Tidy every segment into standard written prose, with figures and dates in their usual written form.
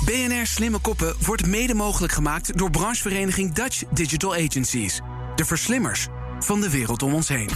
BNR Slimme Koppen wordt mede mogelijk gemaakt door branchevereniging Dutch Digital Agencies. De verslimmers van de wereld om ons heen.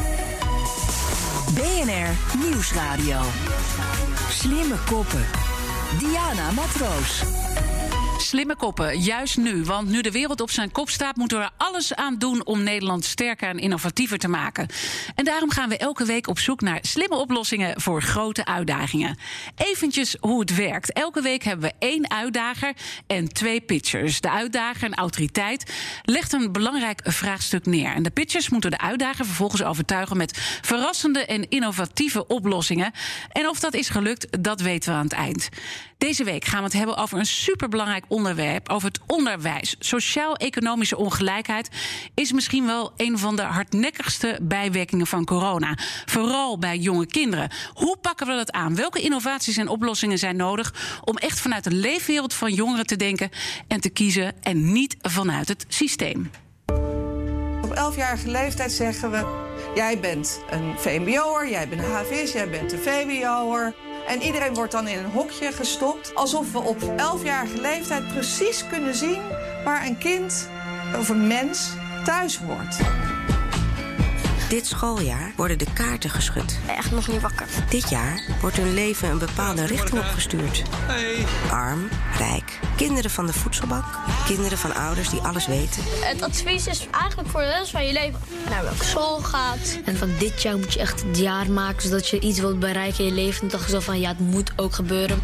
BNR Nieuwsradio. Slimme Koppen. Diana Matroos. Slimme koppen, juist nu. Want nu de wereld op zijn kop staat, moeten we er alles aan doen om Nederland sterker en innovatiever te maken. En daarom gaan we elke week op zoek naar slimme oplossingen voor grote uitdagingen. Eventjes hoe het werkt. Elke week hebben we 1 uitdager en 2 pitchers. De uitdager, een autoriteit, legt een belangrijk vraagstuk neer. En de pitchers moeten de uitdager vervolgens overtuigen met verrassende en innovatieve oplossingen. En of dat is gelukt, dat weten we aan het eind. Deze week gaan we het hebben over een superbelangrijk onderwerp, over het onderwijs. Sociaal-economische ongelijkheid is misschien wel een van de hardnekkigste bijwerkingen van corona. Vooral bij jonge kinderen. Hoe pakken we dat aan? Welke innovaties en oplossingen zijn nodig om echt vanuit de leefwereld van jongeren te denken en te kiezen en niet vanuit het systeem? Op 11-jarige leeftijd zeggen we: jij bent een VMBO'er, jij bent een HVS, jij bent een VWO'er. En iedereen wordt dan in een hokje gestopt. Alsof we op 11-jarige leeftijd precies kunnen zien waar een kind of een mens thuis hoort. Dit schooljaar worden de kaarten geschud. Echt nog niet wakker. Dit jaar wordt hun leven een bepaalde richting opgestuurd. Hey. Arm, rijk, kinderen van de voedselbank, kinderen van ouders die alles weten. Het advies is eigenlijk voor de rest van je leven naar welke school gaat. En van dit jaar moet je echt het jaar maken zodat je iets wilt bereiken in je leven. En dacht je zo van, ja, het moet ook gebeuren.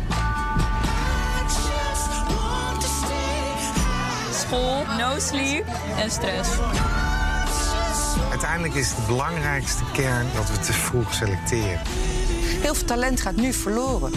School, no sleep en stress. Uiteindelijk is de belangrijkste kern dat we te vroeg selecteren. Heel veel talent gaat nu verloren.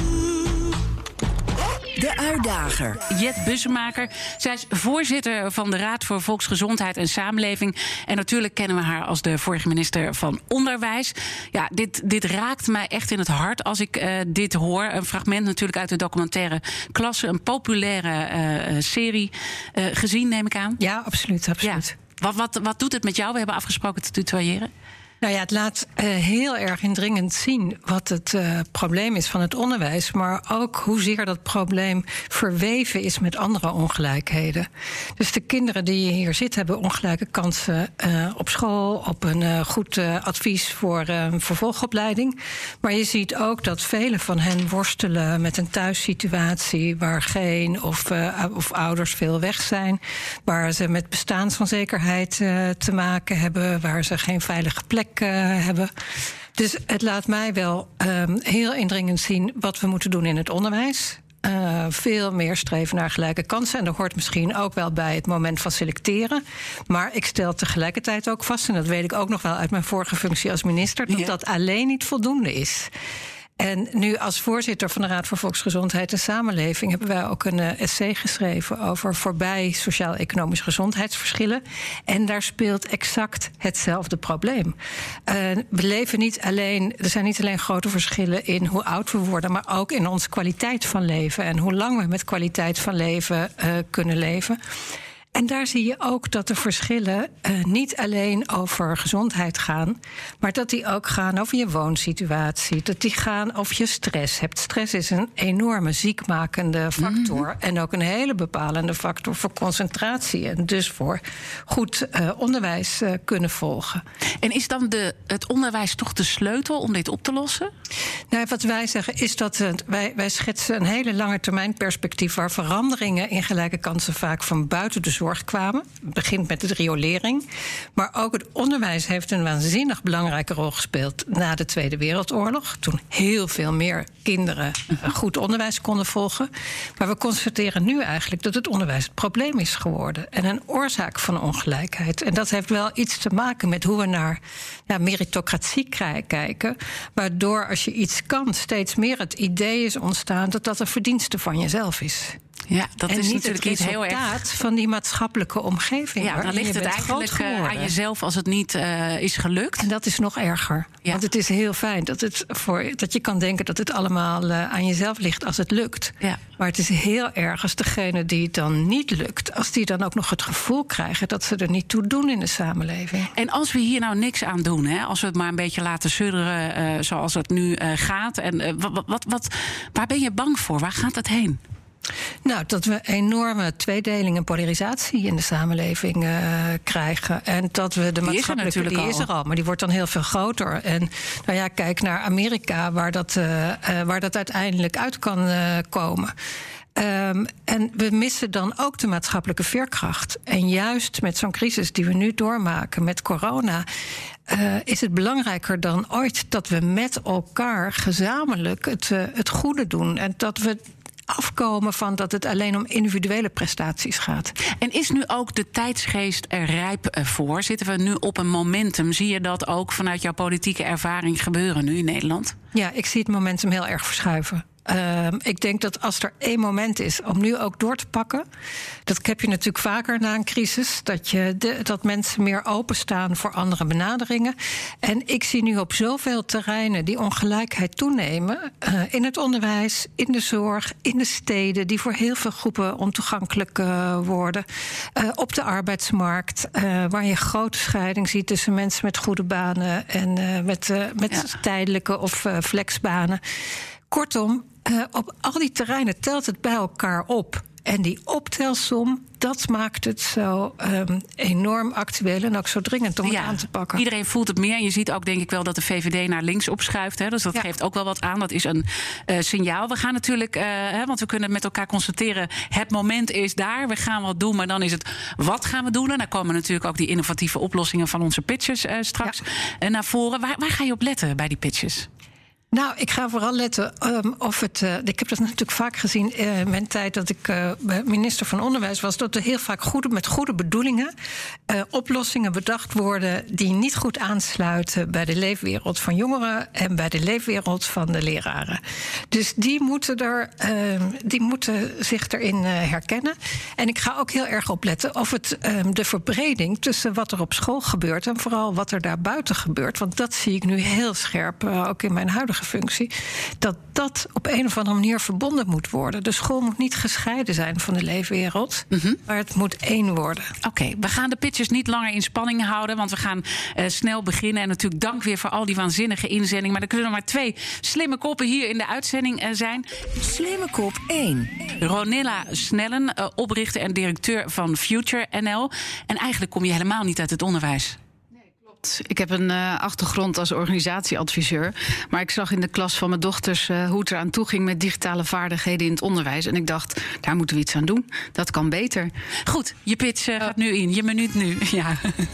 De uitdager. Jet Bussemaker. Zij is voorzitter van de Raad voor Volksgezondheid en Samenleving. En natuurlijk kennen we haar als de vorige minister van Onderwijs. Ja, dit raakt mij echt in het hart als ik dit hoor. Een fragment natuurlijk uit de documentaire Klasse. Een populaire serie. Gezien, neem ik aan. Ja, absoluut. Ja. Wat doet het met jou? We hebben afgesproken te tutoyeren. Nou ja, het laat heel erg indringend zien wat het probleem is van het onderwijs, maar ook hoezeer dat probleem verweven is met andere ongelijkheden. Dus de kinderen die hier zitten hebben ongelijke kansen op school, op een goed advies voor vervolgopleiding. Maar je ziet ook dat velen van hen worstelen met een thuissituatie waar geen of ouders veel weg zijn, waar ze met bestaansonzekerheid te maken hebben, waar ze geen veilige plek hebben. Dus het laat mij wel heel indringend zien wat we moeten doen in het onderwijs. Veel meer streven naar gelijke kansen. En dat hoort misschien ook wel bij het moment van selecteren. Maar ik stel tegelijkertijd ook vast, en dat weet ik ook nog wel uit mijn vorige functie als minister, dat dat alleen niet voldoende is. En nu als voorzitter van de Raad voor Volksgezondheid en Samenleving hebben wij ook een essay geschreven over voorbij sociaal-economische gezondheidsverschillen. En daar speelt exact hetzelfde probleem. We leven niet alleen, er zijn niet alleen grote verschillen in hoe oud we worden, maar ook in onze kwaliteit van leven en hoe lang we met kwaliteit van leven kunnen leven. En daar zie je ook dat de verschillen niet alleen over gezondheid gaan, maar dat die ook gaan over je woonsituatie. Dat die gaan of je stress hebt. Stress is een enorme ziekmakende factor. En ook een hele bepalende factor voor concentratie. En dus voor goed onderwijs kunnen volgen. En is dan het onderwijs toch de sleutel om dit op te lossen? Nou, wat wij zeggen is dat wij schetsen een hele lange termijn perspectief waar veranderingen in gelijke kansen vaak van buiten de zorg kwamen. Het begint met de riolering. Maar ook het onderwijs heeft een waanzinnig belangrijke rol gespeeld na de Tweede Wereldoorlog. Toen heel veel meer kinderen goed onderwijs konden volgen. Maar we constateren nu eigenlijk dat het onderwijs het probleem is geworden. En een oorzaak van ongelijkheid. En dat heeft wel iets te maken met hoe we naar meritocratie kijken. Waardoor als je iets kan steeds meer het idee is ontstaan dat dat een verdienste van jezelf is. Ja, dat en is niet natuurlijk het iets heel resultaat erg van die maatschappelijke omgeving. Ja, dan ligt het eigenlijk aan jezelf als het niet is gelukt. En dat is nog erger. Ja. Want het is heel fijn dat je kan denken dat het allemaal aan jezelf ligt als het lukt. Ja. Maar het is heel erg als degene die het dan niet lukt, als die dan ook nog het gevoel krijgen dat ze er niet toe doen in de samenleving. En als we hier nou niks aan doen, hè, als we het maar een beetje laten sudderen zoals het nu gaat. En waar ben je bang voor? Waar gaat het heen? Nou, dat we enorme tweedeling en polarisatie in de samenleving krijgen. En dat we de maatschappelijke... Die is er al, maar die wordt dan heel veel groter. En nou ja, kijk naar Amerika, waar dat uiteindelijk uit kan komen. En we missen dan ook de maatschappelijke veerkracht. En juist met zo'n crisis die we nu doormaken, met corona, is het belangrijker dan ooit dat we met elkaar gezamenlijk het goede doen. En dat we afkomen van dat het alleen om individuele prestaties gaat. En is nu ook de tijdsgeest er rijp voor? Zitten we nu op een momentum? Zie je dat ook vanuit jouw politieke ervaring gebeuren nu in Nederland? Ja, ik zie het momentum heel erg verschuiven. Ik denk dat als er één moment is om nu ook door te pakken, dat heb je natuurlijk vaker na een crisis, dat mensen meer openstaan voor andere benaderingen. En ik zie nu op zoveel terreinen die ongelijkheid toenemen, in het onderwijs, in de zorg, in de steden, die voor heel veel groepen ontoegankelijk worden, op de arbeidsmarkt, waar je grote scheiding ziet tussen mensen met goede banen en met tijdelijke of flexbanen. Kortom, op al die terreinen telt het bij elkaar op. En die optelsom, dat maakt het zo enorm actueel en ook zo dringend om het aan te pakken. Iedereen voelt het meer. En je ziet ook, denk ik wel, dat de VVD naar links opschuift. Hè? Dus dat geeft ook wel wat aan. Dat is een signaal. We gaan natuurlijk, want we kunnen met elkaar constateren, het moment is daar. We gaan wat doen, maar dan is het, wat gaan we doen? En daar komen natuurlijk ook die innovatieve oplossingen van onze pitches straks naar voren. Waar ga je op letten bij die pitches? Nou, ik ga vooral letten of het... ik heb dat natuurlijk vaak gezien in mijn tijd dat ik minister van Onderwijs was, dat er heel vaak met goede bedoelingen oplossingen bedacht worden die niet goed aansluiten bij de leefwereld van jongeren en bij de leefwereld van de leraren. Dus die moeten zich erin herkennen. En ik ga ook heel erg opletten of het de verbreding tussen wat er op school gebeurt en vooral wat er daarbuiten gebeurt, want dat zie ik nu heel scherp, ook in mijn huidige functie, dat op een of andere manier verbonden moet worden. De school moet niet gescheiden zijn van de leefwereld, maar het moet één worden. Oké, we gaan de pitches niet langer in spanning houden, want we gaan snel beginnen. En natuurlijk dank weer voor al die waanzinnige inzendingen. Maar er kunnen nog maar 2 slimme koppen hier in de uitzending zijn. Slimme kop 1. Ronilla Snellen, oprichter en directeur van Future NL. En eigenlijk kom je helemaal niet uit het onderwijs. Ik heb een achtergrond als organisatieadviseur. Maar ik zag in de klas van mijn dochters hoe het eraan toe ging met digitale vaardigheden in het onderwijs. En ik dacht, daar moeten we iets aan doen. Dat kan beter. Goed, je pitch gaat nu in. Je minuut nu. Ja.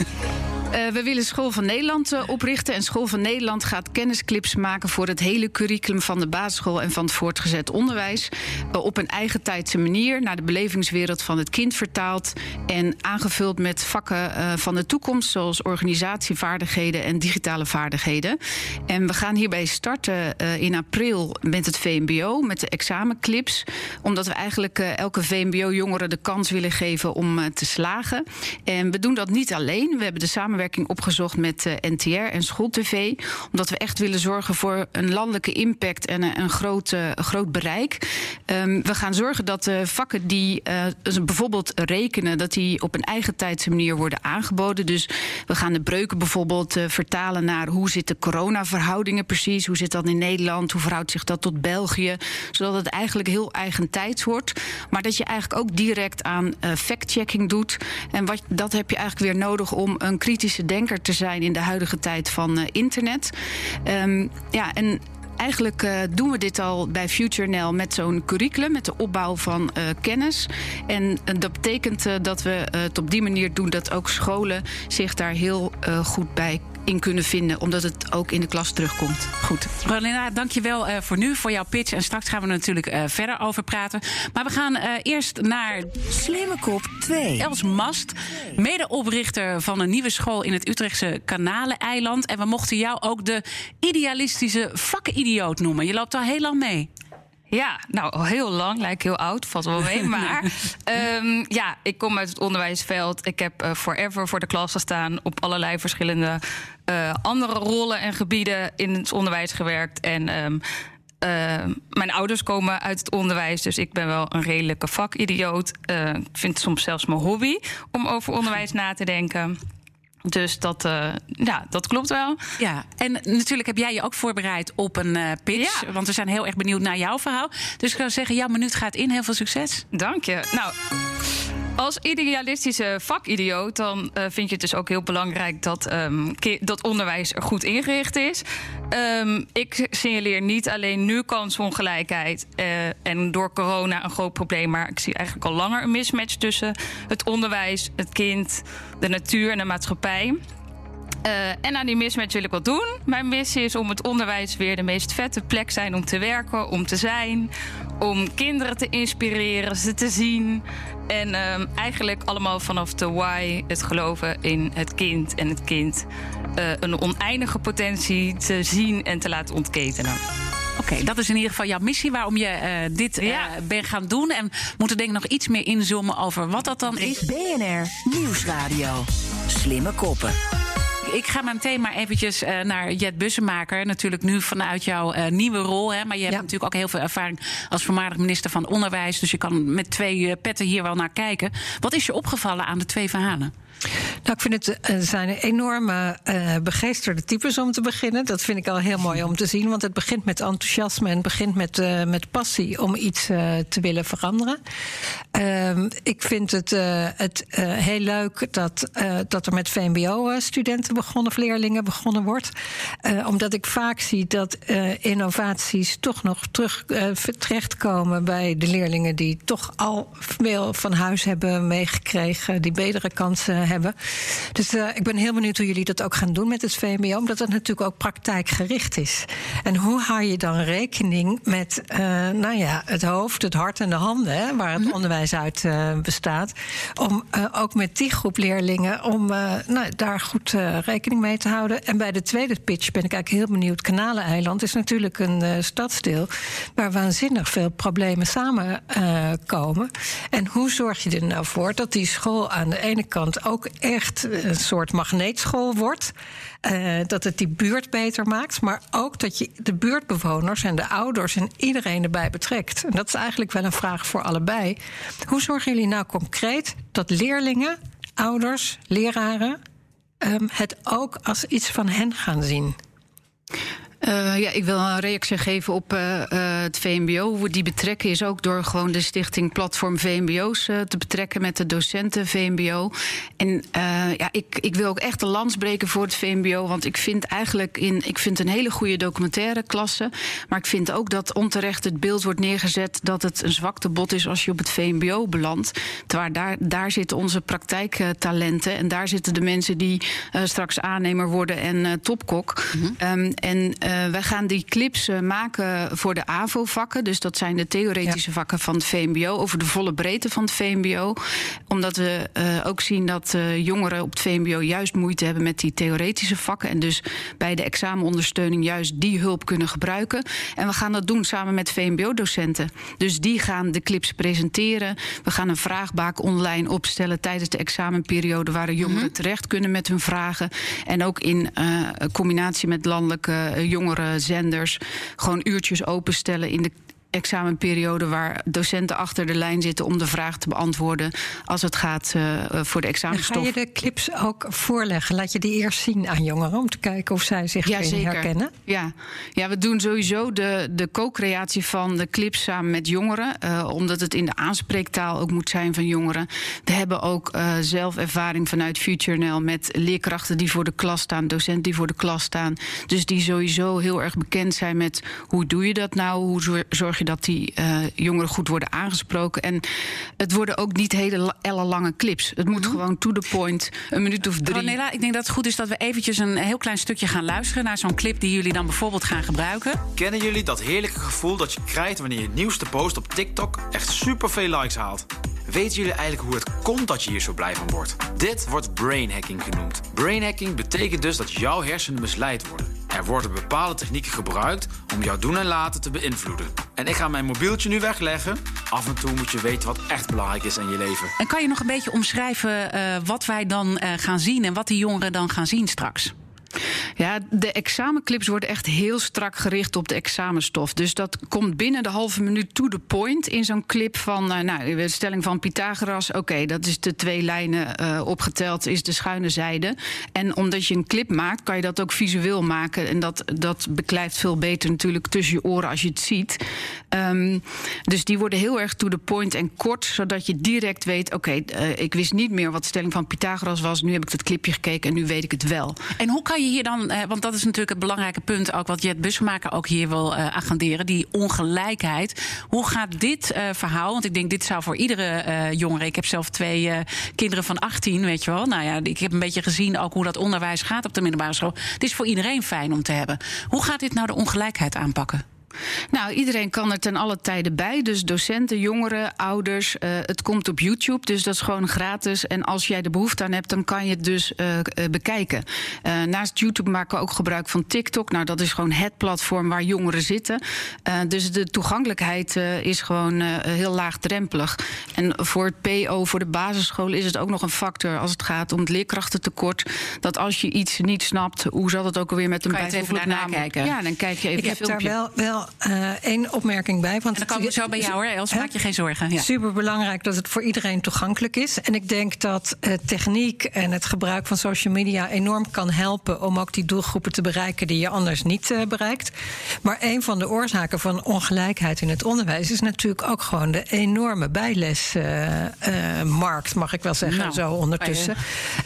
We willen School van Nederland oprichten. En School van Nederland gaat kennisclips maken voor het hele curriculum van de basisschool en van het voortgezet onderwijs. Op een eigen tijdse manier naar de belevingswereld van het kind vertaald. En aangevuld met vakken van de toekomst, zoals organisatievaardigheden en digitale vaardigheden. En we gaan hierbij starten in april met het VMBO, met de examenclips. Omdat we eigenlijk elke VMBO-jongere de kans willen geven om te slagen. En we doen dat niet alleen. We hebben de samenwerking opgezocht met NTR en SchoolTV. Omdat we echt willen zorgen voor een landelijke impact en een groot bereik. We gaan zorgen dat de vakken die bijvoorbeeld rekenen, dat die op een eigen tijdse manier worden aangeboden. Dus we gaan de breuken bijvoorbeeld vertalen naar hoe zitten coronaverhoudingen precies. Hoe zit dat in Nederland? Hoe verhoudt zich dat tot België? Zodat het eigenlijk heel eigentijds wordt. Maar dat je eigenlijk ook direct aan fact-checking doet. En dat heb je eigenlijk weer nodig om een kritische denker te zijn in de huidige tijd van internet. En eigenlijk doen we dit al bij FutureNL met zo'n curriculum, met de opbouw van kennis. En dat betekent dat we het op die manier doen dat ook scholen zich daar heel goed bij in kunnen vinden, omdat het ook in de klas terugkomt. Goed. Ronilla, dank je wel voor nu, voor jouw pitch. En straks gaan we er natuurlijk verder over praten. Maar we gaan eerst naar Slimme kop 2. Els Mast, medeoprichter van een nieuwe school in het Utrechtse Kanaleneiland. En we mochten jou ook de idealistische vakidioot noemen. Je loopt al heel lang mee. Ja, nou, al heel lang. Lijkt heel oud, valt wel mee. Maar ik kom uit het onderwijsveld. Ik heb forever voor de klas gestaan, op allerlei verschillende andere rollen en gebieden in het onderwijs gewerkt. En mijn ouders komen uit het onderwijs, dus ik ben wel een redelijke vakidioot. Ik vind het soms zelfs mijn hobby om over onderwijs na te denken. Dus dat klopt wel. Ja, en natuurlijk heb jij je ook voorbereid op een pitch. Ja. Want we zijn heel erg benieuwd naar jouw verhaal. Dus ik zou zeggen, jouw minuut gaat in. Heel veel succes. Dank je. Nou, als idealistische vakidioot, dan vind je het dus ook heel belangrijk dat onderwijs er goed ingericht is. Ik signaleer niet alleen nu kansongelijkheid en door corona een groot probleem, maar ik zie eigenlijk al langer een mismatch tussen het onderwijs, het kind, de natuur en de maatschappij. En aan die mismatch wil ik wat doen. Mijn missie is om het onderwijs weer de meest vette plek zijn om te werken, om te zijn, om kinderen te inspireren, ze te zien. En eigenlijk allemaal vanaf de why, het geloven in het kind en het kind een oneindige potentie te zien en te laten ontketenen. Oké, dat is in ieder geval jouw missie waarom je dit bent gaan doen. En we moeten denk ik nog iets meer inzoomen over wat dat dan is. BNR Nieuwsradio. Slimme koppen. Ik ga mijn thema eventjes naar Jet Bussemaker. Natuurlijk nu vanuit jouw nieuwe rol. Hè, maar je hebt natuurlijk ook heel veel ervaring als voormalig minister van Onderwijs. Dus je kan met 2 petten hier wel naar kijken. Wat is je opgevallen aan de 2 verhalen? Nou, ik vind het zijn enorme begeesterde types om te beginnen. Dat vind ik al heel mooi om te zien. Want het begint met enthousiasme en het begint met passie om iets te willen veranderen. Ik vind het heel leuk dat er met VMBO-studenten begonnen, of leerlingen begonnen wordt. Omdat ik vaak zie dat innovaties toch nog terechtkomen bij de leerlingen die toch al veel van huis hebben meegekregen, die betere kansen hebben. Dus ik ben heel benieuwd hoe jullie dat ook gaan doen met het VMBO, omdat het natuurlijk ook praktijkgericht is. En hoe hou je dan rekening met het hoofd, het hart en de handen, hè, waar het onderwijs uit bestaat, om ook met die groep leerlingen om daar goed rekening mee te houden. En bij de tweede pitch ben ik eigenlijk heel benieuwd. Kanaleneiland is natuurlijk een stadsdeel waar waanzinnig veel problemen samenkomen. En hoe zorg je er nou voor dat die school aan de ene kant ook echt een soort magneetschool wordt, dat het die buurt beter maakt, maar ook dat je de buurtbewoners en de ouders en iedereen erbij betrekt. En dat is eigenlijk wel een vraag voor allebei. Hoe zorgen jullie nou concreet dat leerlingen, ouders, leraren het ook als iets van hen gaan zien? Ik wil een reactie geven op het VMBO. Hoe we die betrekken is ook door gewoon de stichting Platform VMBO's te betrekken met de docenten VMBO. En ik wil ook echt een lans breken voor het VMBO. Want ik vind eigenlijk ik vind een hele goede documentaire klasse. Maar ik vind ook dat onterecht het beeld wordt neergezet dat het een zwaktebod is als je op het VMBO belandt. Terwijl daar zitten onze praktijktalenten. En daar zitten de mensen die straks aannemer worden en topkok. Mm-hmm. Wij gaan die clips maken voor de AVO-vakken. Dus dat zijn de theoretische vakken van het VMBO. Over de volle breedte van het VMBO. Omdat we ook zien dat jongeren op het VMBO juist moeite hebben met die theoretische vakken. En dus bij de examenondersteuning juist die hulp kunnen gebruiken. En we gaan dat doen samen met VMBO-docenten. Dus die gaan de clips presenteren. We gaan een vraagbaak online opstellen tijdens de examenperiode waar de jongeren terecht kunnen met hun vragen. En ook in combinatie met landelijke jongere zenders gewoon uurtjes openstellen in de examenperiode waar docenten achter de lijn zitten om de vraag te beantwoorden als het gaat voor de examenstof. En ga je de clips ook voorleggen? Laat je die eerst zien aan jongeren om te kijken of zij zich erin herkennen? Ja, we doen sowieso de co-creatie van de clips samen met jongeren, omdat het in de aanspreektaal ook moet zijn van jongeren. We hebben ook zelf ervaring vanuit FutureNL met leerkrachten die voor de klas staan, docenten die voor de klas staan. Dus die sowieso heel erg bekend zijn met hoe doe je dat nou? Hoe zorg je dat die jongeren goed worden aangesproken. En het worden ook niet hele ellenlange clips. Het moet gewoon to the point, een minuut of 3. Ronela, ik denk dat het goed is dat we eventjes een heel klein stukje gaan luisteren naar zo'n clip die jullie dan bijvoorbeeld gaan gebruiken. Kennen jullie dat heerlijke gevoel dat je krijgt wanneer je het nieuwste post op TikTok echt superveel likes haalt? Weten jullie eigenlijk hoe het komt dat je hier zo blij van wordt? Dit wordt brainhacking genoemd. Brainhacking betekent dus dat jouw hersenen misleid worden. Er worden bepaalde technieken gebruikt om jouw doen en laten te beïnvloeden. En ik ga mijn mobieltje nu wegleggen. Af en toe moet je weten wat echt belangrijk is in je leven. En kan je nog een beetje omschrijven wat wij dan gaan zien en wat die jongeren dan gaan zien straks? Ja, de examenclips worden echt heel strak gericht op de examenstof. Dus dat komt binnen de halve minuut to the point in zo'n clip van... de stelling van Pythagoras, oké, dat is de 2 lijnen opgeteld, is de schuine zijde. En omdat je een clip maakt, kan je dat ook visueel maken. En dat beklijft veel beter natuurlijk tussen je oren als je het ziet. Dus die worden heel erg to the point en kort, zodat je direct weet... oké, ik wist niet meer wat de stelling van Pythagoras was. Nu heb ik dat clipje gekeken en nu weet ik het wel. En hoe kan je hier dan, want dat is natuurlijk het belangrijke punt... ook wat Jet Bussemaker ook hier wil agenderen, die ongelijkheid. Hoe gaat dit verhaal, want ik denk dit zou voor iedere jongere... ik heb zelf 2 kinderen van 18, weet je wel. Nou ja, ik heb een beetje gezien ook hoe dat onderwijs gaat op de middelbare school. Het is voor iedereen fijn om te hebben. Hoe gaat dit nou de ongelijkheid aanpakken? Nou, iedereen kan er ten alle tijden bij. Dus docenten, jongeren, ouders. Het komt op YouTube, dus dat is gewoon gratis. En als jij de behoefte aan hebt, dan kan je het dus bekijken. Naast YouTube maken we ook gebruik van TikTok. Nou, dat is gewoon het platform waar jongeren zitten. Dus de toegankelijkheid is gewoon heel laagdrempelig. En voor het PO, voor de basisschool, is het ook nog een factor als het gaat om het leerkrachtentekort. Dat als je iets niet snapt, hoe zal het ook alweer met een bijvoeglijk naam kijken? Ja, dan kijk je even een filmpje. Ik heb daar wel 1 opmerking bij. Want en dan komen we zo bij jou, hoor, Els, maak je geen zorgen. Ja. Superbelangrijk dat het voor iedereen toegankelijk is. En ik denk dat techniek en het gebruik van social media enorm kan helpen om ook die doelgroepen te bereiken die je anders niet bereikt. Maar een van de oorzaken van ongelijkheid in het onderwijs is natuurlijk ook gewoon de enorme bijlesmarkt, mag ik wel zeggen, zo ondertussen.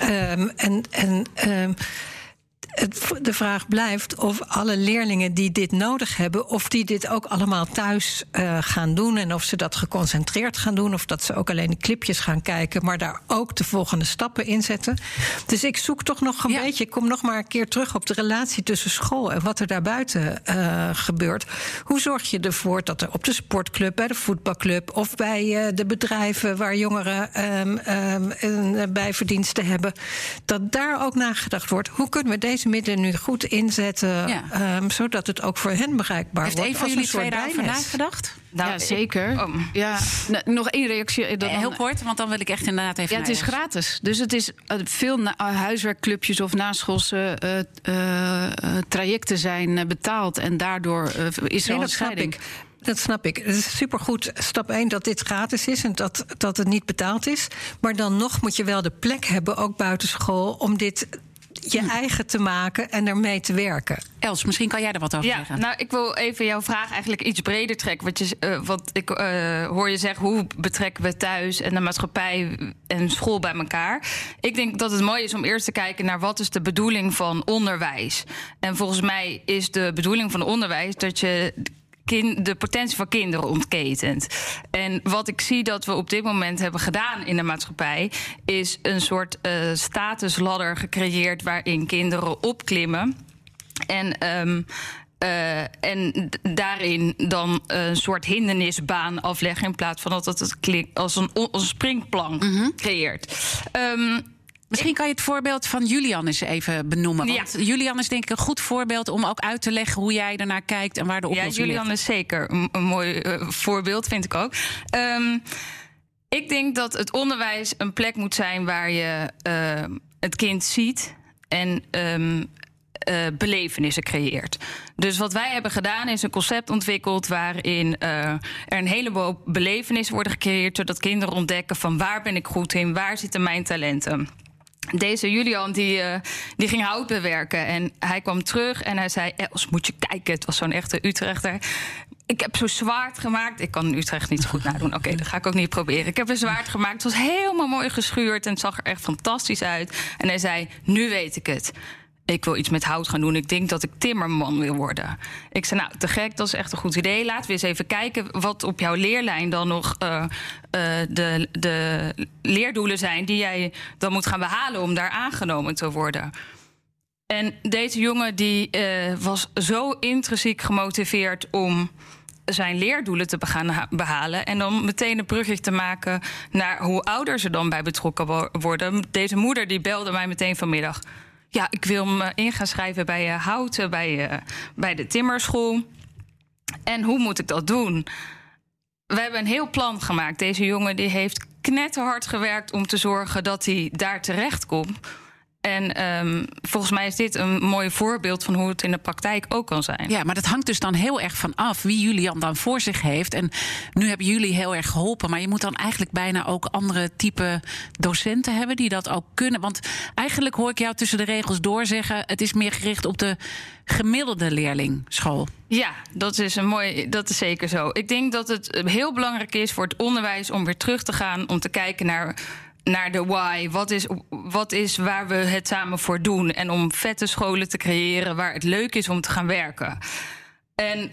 De vraag blijft of alle leerlingen die dit nodig hebben, of die dit ook allemaal thuis gaan doen. En of ze dat geconcentreerd gaan doen. Of dat ze ook alleen de clipjes gaan kijken, maar daar ook de volgende stappen in zetten. Dus ik zoek toch nog een beetje. Ik kom nog maar een keer terug op de relatie tussen school en wat er daarbuiten gebeurt. Hoe zorg je ervoor dat er op de sportclub, bij de voetbalclub of bij de bedrijven waar jongeren bijverdiensten hebben, dat daar ook nagedacht wordt. Hoe kunnen we deze middelen nu goed inzetten, zodat het ook voor hen bereikbaar wordt? Heeft een van jullie 2 daarover nagedacht? Nou, ja, zeker. Nog 1 reactie. Heel kort, want dan wil ik echt inderdaad even... Ja, het is gratis. Dus het is veel huiswerkclubjes of naschoolse trajecten zijn betaald. En daardoor is er al een scheiding. Dat snap ik. Het is supergoed, stap 1, dat dit gratis is en dat het niet betaald is. Maar dan nog moet je wel de plek hebben, ook buitenschool, om dit je eigen te maken en ermee te werken. Els, misschien kan jij er wat over zeggen. Nou, ik wil even jouw vraag eigenlijk iets breder trekken. Want ik hoor je zeggen, hoe betrekken we thuis en de maatschappij en school bij elkaar? Ik denk dat het mooi is om eerst te kijken naar wat is de bedoeling van onderwijs. En volgens mij is de bedoeling van onderwijs dat je de potentie van kinderen ontketent. En wat ik zie dat we op dit moment hebben gedaan in de maatschappij, is een soort statusladder gecreëerd waarin kinderen opklimmen. En daarin dan een soort hindernisbaan afleggen, in plaats van dat het klinkt als een springplank creëert. Misschien kan je het voorbeeld van Julian eens even benoemen. Want Julian is denk ik een goed voorbeeld om ook uit te leggen hoe jij ernaar kijkt en waar de oplossing ligt. Ja, Julian is zeker een mooi voorbeeld, vind ik ook. Ik denk dat het onderwijs een plek moet zijn waar je het kind ziet en belevenissen creëert. Dus wat wij hebben gedaan is een concept ontwikkeld waarin er een heleboel belevenissen worden gecreëerd, zodat kinderen ontdekken van waar ben ik goed in, waar zitten mijn talenten. Deze Julian die ging hout bewerken en hij kwam terug en hij zei: Els, moet je kijken, het was zo'n echte Utrechter. Ik heb zo'n zwaard gemaakt. Ik kan in Utrecht niet zo goed nadoen. Oké, dat ga ik ook niet proberen. Ik heb een zwaard gemaakt. Het was helemaal mooi geschuurd en het zag er echt fantastisch uit. En hij zei: nu weet ik het. Ik wil iets met hout gaan doen. Ik denk dat ik timmerman wil worden. Ik zei, nou, te gek, dat is echt een goed idee. Laten we eens even kijken wat op jouw leerlijn dan nog de leerdoelen zijn die jij dan moet gaan behalen om daar aangenomen te worden. En deze jongen die was zo intrinsiek gemotiveerd om zijn leerdoelen te gaan behalen en dan meteen een brugje te maken naar hoe ouders er dan bij betrokken worden. Deze moeder die belde mij meteen vanmiddag. Ja, ik wil me in gaan schrijven bij Houten, bij de timmerschool. En hoe moet ik dat doen? We hebben een heel plan gemaakt. Deze jongen die heeft knetterhard gewerkt om te zorgen dat hij daar terecht komt. En volgens mij is dit een mooi voorbeeld van hoe het in de praktijk ook kan zijn. Ja, maar dat hangt dus dan heel erg van af wie Julian dan voor zich heeft. En nu hebben jullie heel erg geholpen. Maar je moet dan eigenlijk bijna ook andere type docenten hebben die dat ook kunnen. Want eigenlijk hoor ik jou tussen de regels door zeggen, het is meer gericht op de gemiddelde leerlingschool. Ja, dat is zeker zo. Ik denk dat het heel belangrijk is voor het onderwijs om weer terug te gaan, om te kijken naar de why. Wat is waar we het samen voor doen? En om vette scholen te creëren waar het leuk is om te gaan werken. En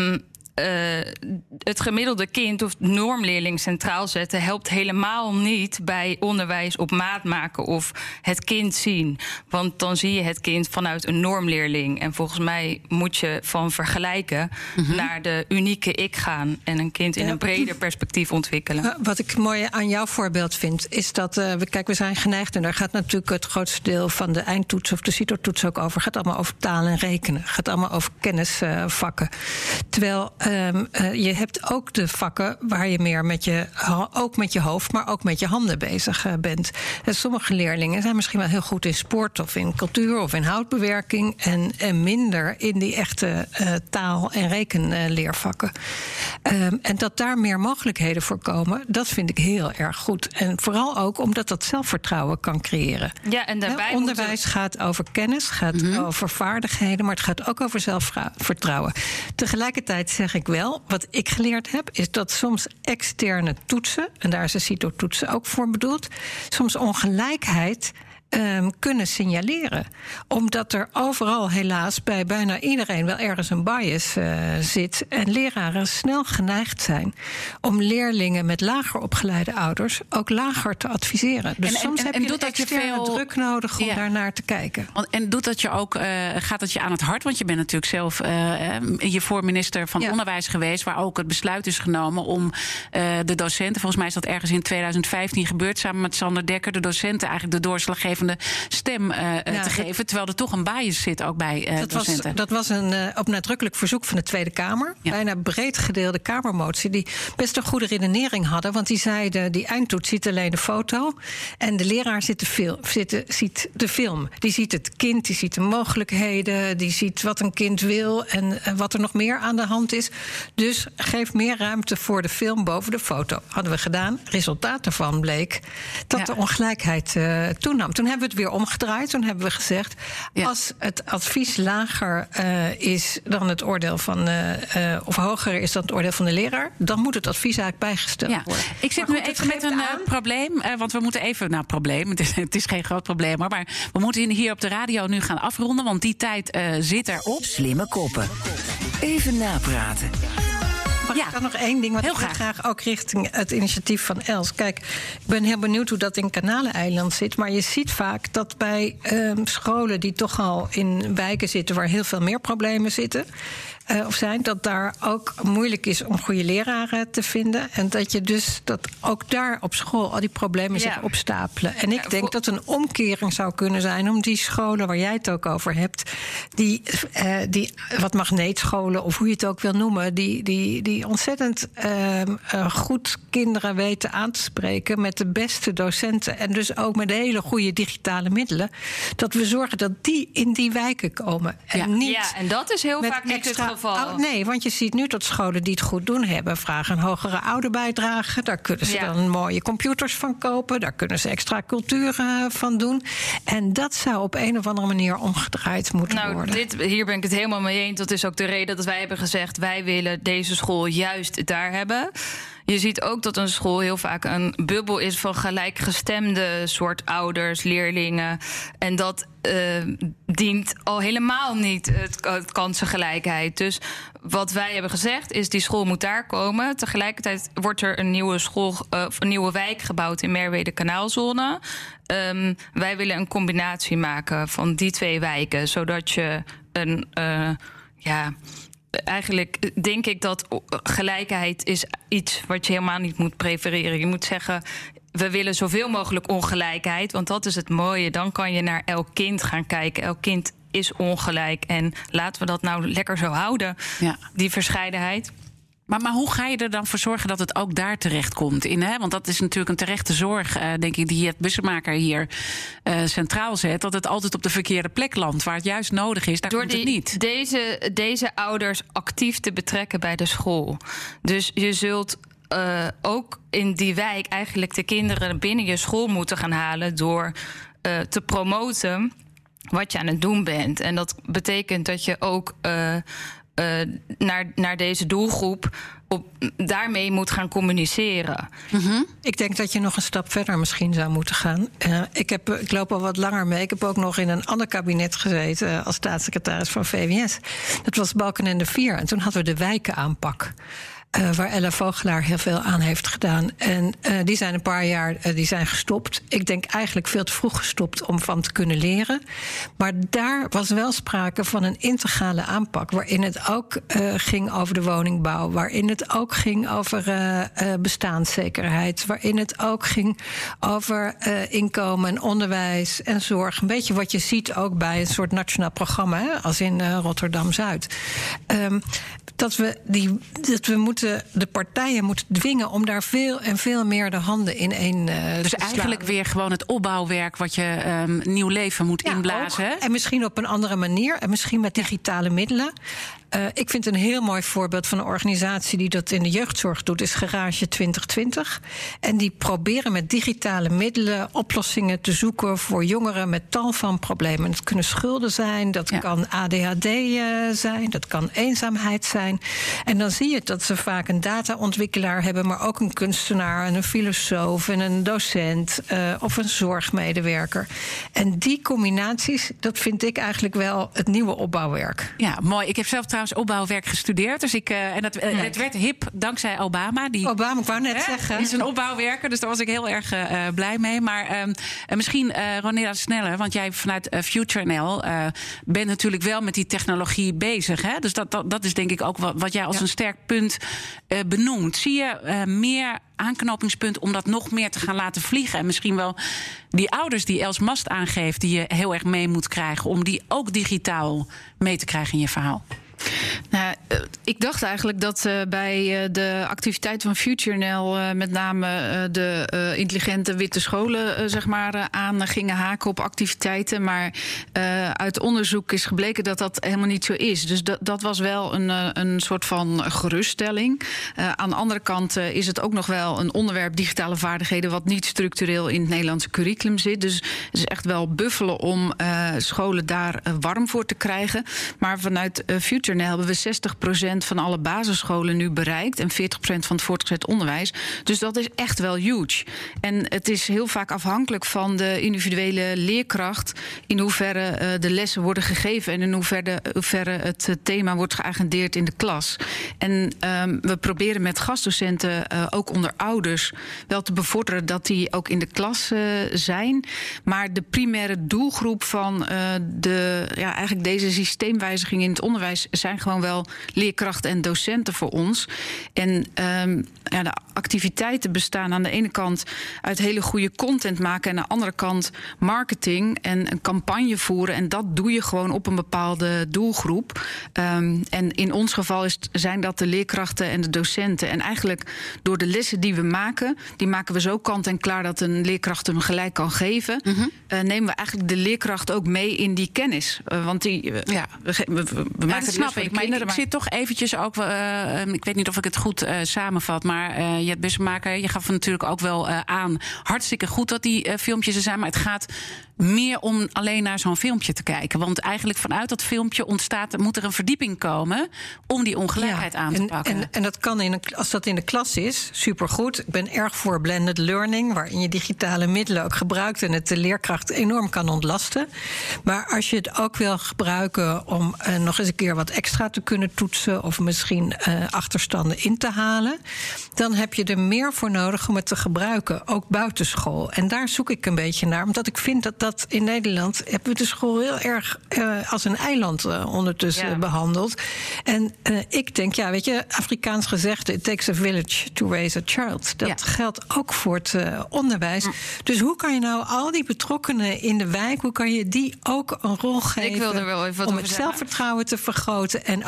het gemiddelde kind of normleerling centraal zetten helpt helemaal niet bij onderwijs op maat maken of het kind zien. Want dan zie je het kind vanuit een normleerling. En volgens mij moet je van vergelijken naar de unieke ik gaan en een kind in een breder perspectief ontwikkelen. Wat ik mooi aan jouw voorbeeld vind, is dat we zijn geneigd, en daar gaat natuurlijk het grootste deel van de eindtoets of de CITO-toets ook over. Gaat allemaal over taal en rekenen. Gaat allemaal over kennisvakken. Terwijl je hebt ook de vakken waar je meer ook met je hoofd, maar ook met je handen bezig bent. En sommige leerlingen zijn misschien wel heel goed in sport of in cultuur of in houtbewerking en minder in die echte taal- en rekenleervakken. En dat daar meer mogelijkheden voor komen, dat vind ik heel erg goed. En vooral ook omdat dat zelfvertrouwen kan creëren. Ja, en daarbij onderwijs gaat over kennis, gaat over vaardigheden, maar het gaat ook over zelfvertrouwen. Tegelijkertijd zeg ik wel, wat ik geleerd heb, is dat soms externe toetsen, en daar is de CITO-toetsen ook voor bedoeld, soms ongelijkheid kunnen signaleren. Omdat er overal helaas bij bijna iedereen wel ergens een bias zit. En leraren snel geneigd zijn om leerlingen met lager opgeleide ouders ook lager te adviseren. Dus soms heb je externe druk nodig om daarnaar te kijken. En doet dat je ook, gaat dat je aan het hart? Want je bent natuurlijk zelf hiervoor minister van Onderwijs geweest, waar ook het besluit is genomen om de docenten, volgens mij is dat ergens in 2015 gebeurd, samen met Sander Dekker, de docenten eigenlijk de doorslaggevende stem te geven, terwijl er toch een bias zit ook bij docenten. Dat was een op nadrukkelijk verzoek van de Tweede Kamer. Ja. Bijna breed gedeelde Kamermotie, die best een goede redenering hadden, want die zeiden, die eindtoets ziet alleen de foto en de leraar ziet de film. Die ziet het kind, die ziet de mogelijkheden, die ziet wat een kind wil en wat er nog meer aan de hand is. Dus geef meer ruimte voor de film boven de foto. Hadden we gedaan. Resultaat daarvan bleek dat de ongelijkheid toenam. Toen hebben we het weer omgedraaid. Toen hebben we gezegd, als het advies lager is dan het oordeel van, of hoger is dan het oordeel van de leraar, dan moet het advies eigenlijk bijgesteld worden. Ik zit nu even met een probleem, want we moeten even, probleem, het is geen groot probleem, maar we moeten hier op de radio nu gaan afronden, want die tijd zit erop. Slimme koppen. Even napraten. Mag ik dan nog één ding, wat ik graag ook richting het initiatief van Els. Kijk, ik ben heel benieuwd hoe dat in Kanaleneiland zit. Maar je ziet vaak dat bij scholen die toch al in wijken zitten waar heel veel meer problemen zitten, of zijn, dat daar ook moeilijk is om goede leraren te vinden. En dat je dus dat ook daar op school al die problemen zich opstapelen. En ik denk dat een omkering zou kunnen zijn om die scholen waar jij het ook over hebt, die wat magneetscholen of hoe je het ook wil noemen, die ontzettend goed kinderen weten aan te spreken met de beste docenten en dus ook met hele goede digitale middelen, dat we zorgen dat die in die wijken komen. En niet en dat is heel vaak niet het geval. Nee, want je ziet nu dat scholen die het goed doen hebben, vragen een hogere ouderbijdrage. Daar kunnen ze dan mooie computers van kopen. Daar kunnen ze extra cultuur van doen. En dat zou op een of andere manier omgedraaid moeten worden. Hier ben ik het helemaal mee eens. Dat is ook de reden dat wij hebben gezegd, wij willen deze school juist daar hebben. Je ziet ook dat een school heel vaak een bubbel is van gelijkgestemde soort ouders, leerlingen. En dat dient al helemaal niet het kansengelijkheid. Dus wat wij hebben gezegd is, die school moet daar komen. Tegelijkertijd wordt er een nieuwe school, een nieuwe wijk gebouwd in Merwede-Kanaalzone. Wij willen een combinatie maken van die twee wijken, zodat je een eigenlijk denk ik dat gelijkheid is iets wat je helemaal niet moet prefereren. Je moet zeggen, we willen zoveel mogelijk ongelijkheid, want dat is het mooie. Dan kan je naar elk kind gaan kijken. Elk kind is ongelijk en laten we dat nou lekker zo houden, die verscheidenheid. Maar hoe ga je er dan voor zorgen dat het ook daar terecht komt? Want dat is natuurlijk een terechte zorg, denk ik, die het bussenmaker hier centraal zet. Dat het altijd op de verkeerde plek landt, waar het juist nodig is. Daar komt het niet. Deze ouders actief te betrekken bij de school. Dus je zult ook in die wijk eigenlijk de kinderen binnen je school moeten gaan halen door te promoten wat je aan het doen bent. En dat betekent dat je ook naar deze doelgroep daarmee moet gaan communiceren. Mm-hmm. Ik denk dat je nog een stap verder misschien zou moeten gaan. Ik loop al wat langer mee. Ik heb ook nog in een ander kabinet gezeten als staatssecretaris van VWS. Dat was Balkenende 4. En toen hadden we de wijkenaanpak. Waar Ella Vogelaar heel veel aan heeft gedaan. En die zijn een paar jaar gestopt. Ik denk eigenlijk veel te vroeg gestopt om van te kunnen leren. Maar daar was wel sprake van een integrale aanpak. Waarin het ook ging over de woningbouw. Waarin het ook ging over bestaanszekerheid. Waarin het ook ging over inkomen, onderwijs en zorg. Een beetje wat je ziet ook bij een soort nationaal programma, als in Rotterdam-Zuid. Dat we de partijen moeten dwingen om daar veel en veel meer de handen in één dus eigenlijk weer gewoon het opbouwwerk wat je nieuw leven moet inblazen. Ook. En misschien op een andere manier. En misschien met digitale middelen. Ik vind een heel mooi voorbeeld van een organisatie die dat in de jeugdzorg doet, is Garage 2020. En die proberen met digitale middelen oplossingen te zoeken voor jongeren met tal van problemen. Het kunnen schulden zijn, dat kan ADHD zijn, dat kan eenzaamheid zijn. En dan zie je dat ze vaak een dataontwikkelaar hebben, maar ook een kunstenaar en een filosoof en een docent of een zorgmedewerker. En die combinaties, dat vind ik eigenlijk wel het nieuwe opbouwwerk. Ja, mooi. Ik heb zelf trouwens opbouwwerk gestudeerd. Dus het werd hip dankzij Obama. Obama, ik wou net zeggen. Die is een opbouwwerker, dus daar was ik heel erg blij mee. Maar misschien, Ronela Sneller, want jij vanuit FutureNL bent natuurlijk wel met die technologie bezig. Hè? Dus dat is denk ik ook wat jij als een sterk punt benoemt. Zie je meer aanknopingspunt om dat nog meer te gaan laten vliegen? En misschien wel die ouders die Els Mast aangeeft, die je heel erg mee moet krijgen, om die ook digitaal mee te krijgen in je verhaal? Nou, ik dacht eigenlijk dat bij de activiteit van FutureNL met name de intelligente witte scholen aan gingen haken op activiteiten. Maar uit onderzoek is gebleken dat dat helemaal niet zo is. Dus dat was wel een soort van geruststelling. Aan de andere kant is het ook nog wel een onderwerp digitale vaardigheden wat niet structureel in het Nederlandse curriculum zit. Dus het is echt wel buffelen om scholen daar warm voor te krijgen. Maar vanuit FutureNL hebben we 60% van alle basisscholen nu bereikt en 40% van het voortgezet onderwijs. Dus dat is echt wel huge. En het is heel vaak afhankelijk van de individuele leerkracht in hoeverre de lessen worden gegeven en in hoeverre het thema wordt geagendeerd in de klas. En we proberen met gastdocenten, ook onder ouders, wel te bevorderen dat die ook in de klas zijn. Maar de primaire doelgroep van eigenlijk deze systeemwijziging in het onderwijs zijn gewoon wel leerkrachten en docenten voor ons. En de activiteiten bestaan aan de ene kant uit hele goede content maken en aan de andere kant marketing en een campagne voeren. En dat doe je gewoon op een bepaalde doelgroep. En in ons geval zijn dat de leerkrachten en de docenten. En eigenlijk door de lessen die maken we zo kant en klaar dat een leerkracht hem gelijk kan geven. Mm-hmm. Nemen we eigenlijk de leerkracht ook mee in die kennis. Want we maken dat snap ik. Maar ik zit toch eventjes ook, ik weet niet of ik het goed samenvat, maar Jet Bussemaker, je gaf natuurlijk ook wel aan, hartstikke goed dat die filmpjes er zijn, maar het gaat meer om alleen naar zo'n filmpje te kijken. Want eigenlijk vanuit dat filmpje moet er een verdieping komen om die ongelijkheid aan te pakken. En dat kan als dat in de klas is, supergoed. Ik ben erg voor blended learning, waarin je digitale middelen ook gebruikt en het de leerkracht enorm kan ontlasten. Maar als je het ook wil gebruiken om nog eens een keer wat extra te kunnen toetsen of misschien achterstanden in te halen, dan heb je er meer voor nodig om het te gebruiken, ook buitenschool. En daar zoek ik een beetje naar, omdat ik vind dat in Nederland hebben we de school heel erg als een eiland ondertussen behandeld. En ik denk, weet je, Afrikaans gezegde, it takes a village to raise a child. Dat geldt ook voor het onderwijs. Dus hoe kan je nou al die betrokkenen in de wijk, hoe kan je die ook een rol geven Ik wil er wel even om het zelfvertrouwen te vergroten en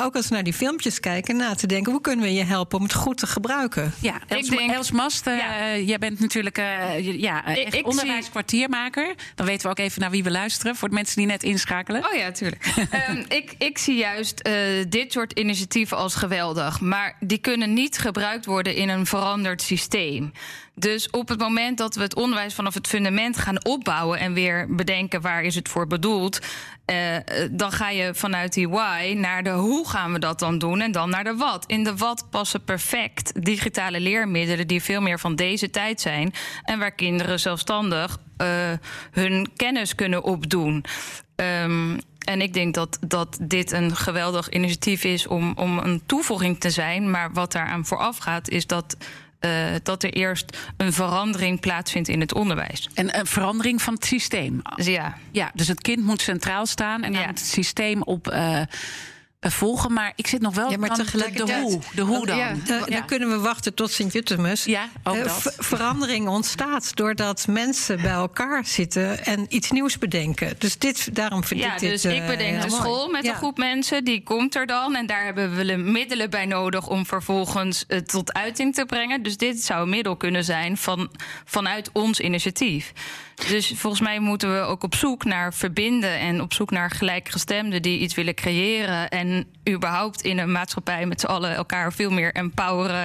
ook als we naar die filmpjes kijken, na te denken, hoe kunnen we je helpen om het goed te gebruiken? Ja, Els Mast, jij bent natuurlijk echt onderwijskwartiermaker. Dan weten we ook even naar wie we luisteren, voor de mensen die net inschakelen. Oh ja, tuurlijk. Ik zie juist dit soort initiatieven als geweldig. Maar die kunnen niet gebruikt worden in een veranderd systeem. Dus op het moment dat we het onderwijs vanaf het fundament gaan opbouwen en weer bedenken waar is het voor bedoeld, dan ga je vanuit die why naar de hoe gaan we dat dan doen en dan naar de wat. In de wat passen perfect digitale leermiddelen die veel meer van deze tijd zijn en waar kinderen zelfstandig hun kennis kunnen opdoen. En ik denk dat dit een geweldig initiatief is om een toevoeging te zijn. Maar wat daaraan vooraf gaat, is dat er eerst een verandering plaatsvindt in het onderwijs. En een verandering van het systeem. Ja, dus het kind moet centraal staan en dan het systeem op volgen. Maar ik zit nog wel maar tegelijkertijd de hoe dan. Dan kunnen we wachten tot Sint-Jutemus. Ja, ook dat. Verandering ontstaat doordat mensen bij elkaar zitten en iets nieuws bedenken. Dus daarom vind ik dit dus ik bedenk de school met een groep mensen, die komt er dan. En daar hebben we middelen bij nodig om vervolgens het tot uiting te brengen. Dus dit zou een middel kunnen zijn vanuit ons initiatief. Dus volgens mij moeten we ook op zoek naar verbinden en op zoek naar gelijkgestemden die iets willen creëren. En überhaupt in een maatschappij met z'n allen elkaar veel meer empoweren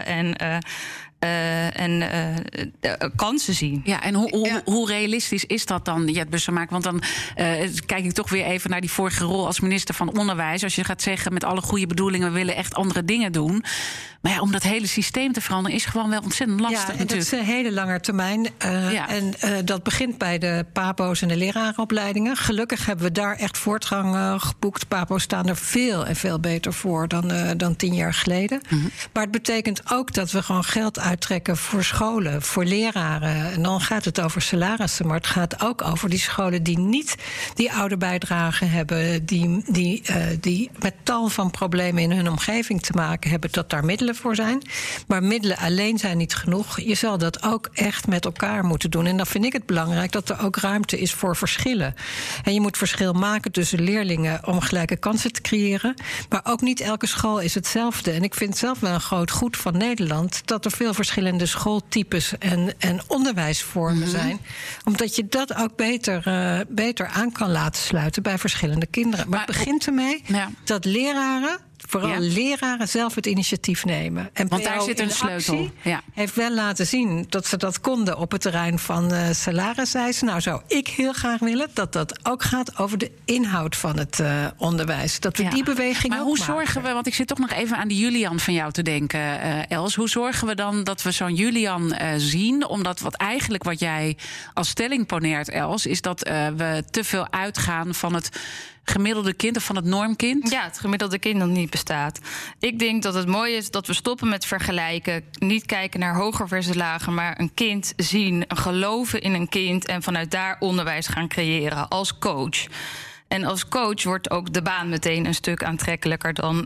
en kansen zien. Ja, en hoe realistisch is dat dan, Jet Bussemaker? Want dan kijk ik toch weer even naar die vorige rol als minister van Onderwijs. Als je gaat zeggen met alle goede bedoelingen, we willen echt andere dingen doen. Maar ja, om dat hele systeem te veranderen is gewoon wel ontzettend lastig. Ja, en natuurlijk. dat is een hele lange termijn. En dat begint bij de PABO's en de lerarenopleidingen. Gelukkig hebben we daar echt voortgang geboekt. PABO's staan er veel en veel beter voor dan 10 jaar geleden. Mm-hmm. Maar het betekent ook dat we gewoon geld uittrekken voor scholen, voor leraren. En dan gaat het over salarissen, maar het gaat ook over die scholen die niet die ouderbijdrage hebben, die met tal van problemen in hun omgeving te maken hebben, dat daar middelen voor zijn. Maar middelen alleen zijn niet genoeg. Je zal dat ook echt met elkaar moeten doen. En dan vind ik het belangrijk dat er ook ruimte is voor verschillen. En je moet verschil maken tussen leerlingen om gelijke kansen te creëren. Maar ook niet elke school is hetzelfde. En ik vind zelf wel een groot goed van Nederland dat er veel verschillende schooltypes en onderwijsvormen zijn. Omdat je dat ook beter aan kan laten sluiten bij verschillende kinderen. Maar het begint ermee dat leraren, vooral leraren, zelf het initiatief nemen. En want daar zit een sleutel. Heeft wel laten zien dat ze dat konden op het terrein van salariseisen. Nou, zou ik heel graag willen dat dat ook gaat over de inhoud van het onderwijs. Dat we die beweging maar ook hoe maken. zorgen we, want ik zit toch nog even aan die Julian van jou te denken, Els. Hoe zorgen we dan dat we zo'n Julian zien? Omdat wat jij als stelling poneert, Els, is dat we te veel uitgaan van het gemiddelde kind of van het normkind? Ja, het gemiddelde kind dat niet bestaat. Ik denk dat het mooie is dat we stoppen met vergelijken. Niet kijken naar hoger versus lager, maar een kind zien, geloven in een kind en vanuit daar onderwijs gaan creëren als coach. En als coach wordt ook de baan meteen een stuk aantrekkelijker dan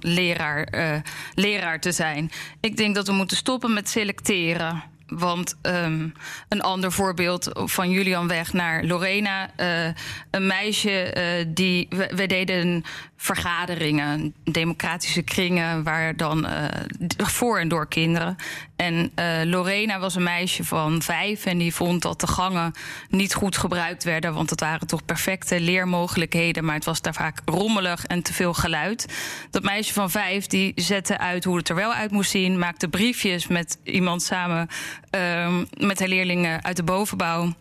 leraar te zijn. Ik denk dat we moeten stoppen met selecteren. Want een ander voorbeeld van Julian weg naar Lorena. Een meisje we deden vergaderingen, democratische kringen, waar dan voor en door kinderen. En Lorena was een meisje van 5 en die vond dat de gangen niet goed gebruikt werden, want het waren toch perfecte leermogelijkheden, maar het was daar vaak rommelig en te veel geluid. Dat meisje van 5 die zette uit hoe het er wel uit moest zien, maakte briefjes met iemand samen, met haar leerlingen uit de bovenbouw.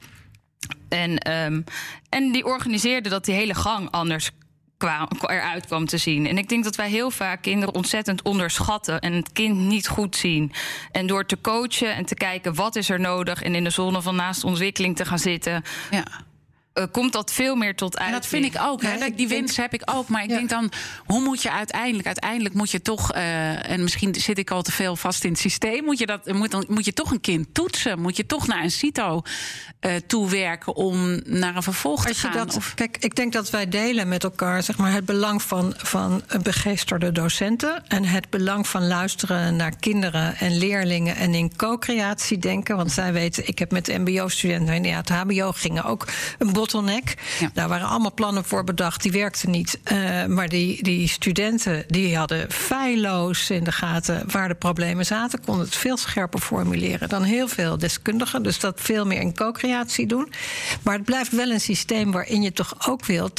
En die organiseerde dat die hele gang anders eruit kwam te zien. En ik denk dat wij heel vaak kinderen ontzettend onderschatten en het kind niet goed zien. En door te coachen en te kijken wat is er nodig en in de zone van naast ontwikkeling te gaan zitten, komt dat veel meer tot uit. En dat vind ik ook. Die wens heb ik ook. Maar ik denk dan, hoe moet je uiteindelijk moet je toch, en misschien zit ik al te veel vast in het systeem, moet je toch een kind toetsen. Moet je toch naar een CITO toewerken om naar een vervolg te gaan. Kijk, ik denk dat wij delen met elkaar zeg maar, het belang van begeesterde docenten en het belang van luisteren naar kinderen en leerlingen en in co-creatie denken. Want zij weten, ik heb met mbo-studenten en het hbo gingen ook een bod bottleneck. Ja. Daar waren allemaal plannen voor bedacht, die werkten niet. Maar die studenten die hadden feilloos in de gaten waar de problemen zaten, konden het veel scherper formuleren dan heel veel deskundigen. Dus dat veel meer in co-creatie doen. Maar het blijft wel een systeem waarin je toch ook wilt